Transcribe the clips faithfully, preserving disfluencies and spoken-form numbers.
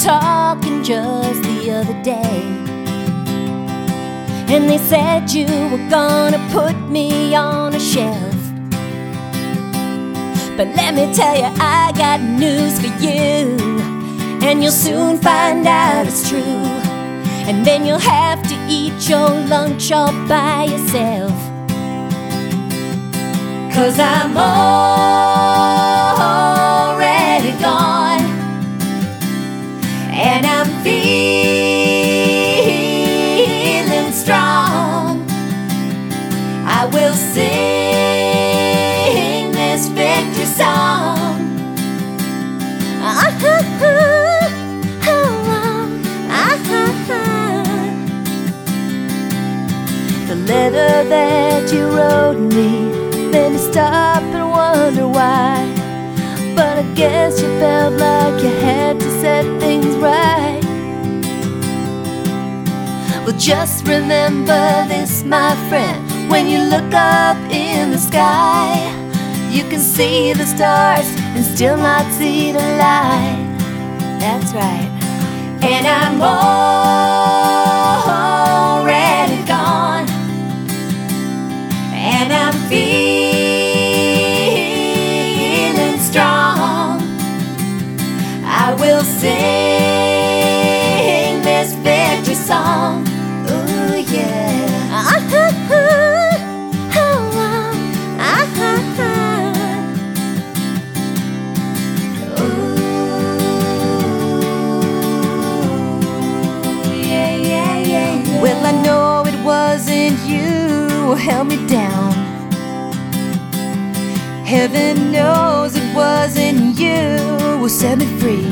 talking just the other day, and they said you were gonna put me on a shelf. But let me tell you, I got news for you, and you'll soon find out it's true. And then you'll have to eat your lunch all by yourself. 'Cause I'm already gone, and I'm feeling strong. I will sing this victory song. Uh-huh. The letter that you wrote me made me stop and wonder why. But I guess you felt like you had to set things right. Well, just remember this, my friend. When you look up in the sky, you can see the stars and still not see the light. That's right. And I'm already gone, and I'm feeling strong. I will sing this victory song. Ooh, yeah. Uh-huh. Well, I know it wasn't you who held me down. Heaven knows it wasn't you who set me free.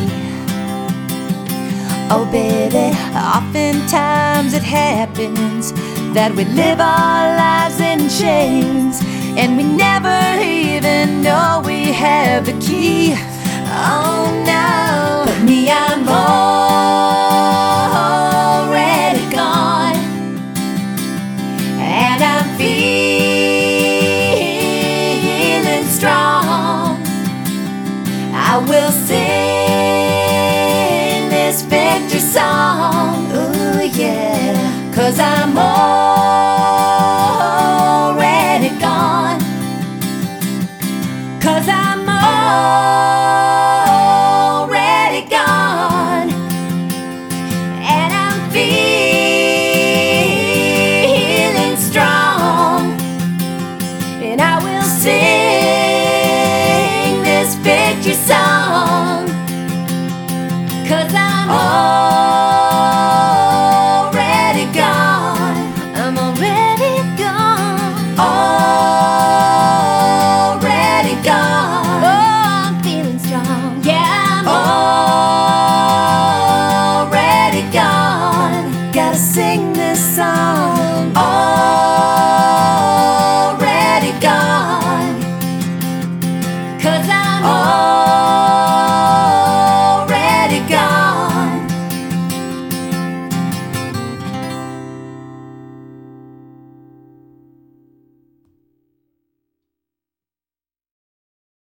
Oh baby, oftentimes it happens that we live our lives in chains, and we never even know we have the key. Oh no, but me, I'm already gone, and I'm feeling strong. I will sing this victory song. Ooh, yeah. 'Cause I'm all